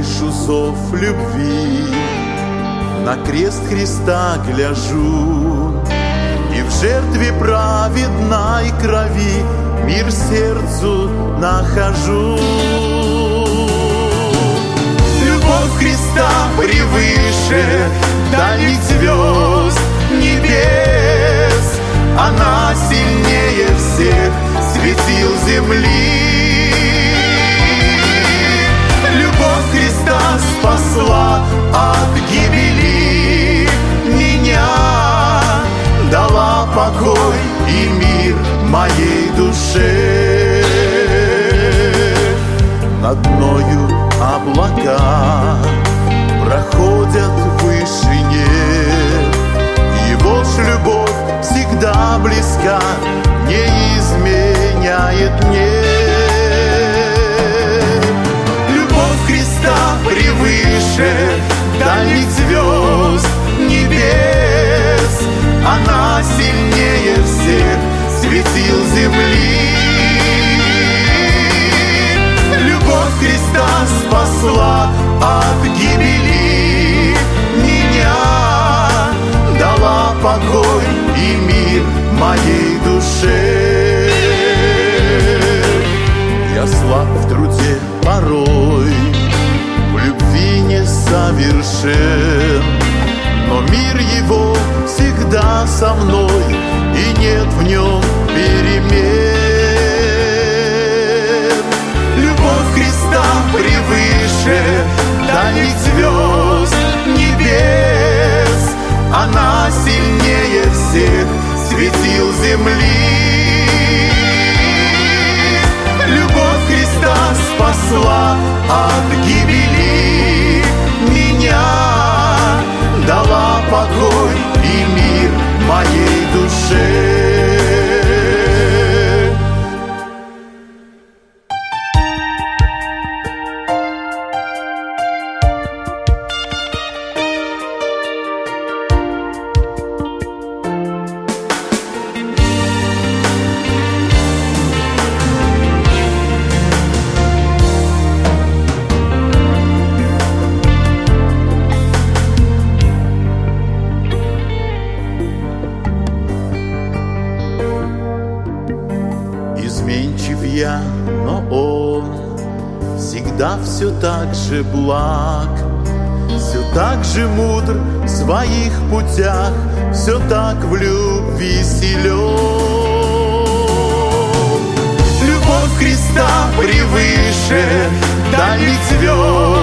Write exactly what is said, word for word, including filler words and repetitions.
слышу зов любви, на крест Христа гляжу, и в жертве праведной крови мир сердцу нахожу. Любовь Христа превыше дальних звезд, небес, она сильнее всех светил земли. Любовь Христа спасла от гибели меня, дала покой и мир моей душе. Над мною облака проходят в вышине, Его ж любовь всегда близка, не изменяет мне. Любовь Христа превыше дальних звезд, небес, она сильнее всех светил земли. Любовь Христа спасла от гибели меня, дала покой и мир моей душе. Я слаб в труде порой, в любви не совершен, но мир Его всегда со мной, и нет в нем перемен. Любовь Христа превыше дальних звезд, небес, она сильнее всех светил земли. Любовь Христа спасла от гибели меня, дала покой и мир моей душе. Изменчив я, но Он всегда все так же благ, все так же мудр в своих путях, все так в любви силен. Любовь Христа превыше дальних звезд,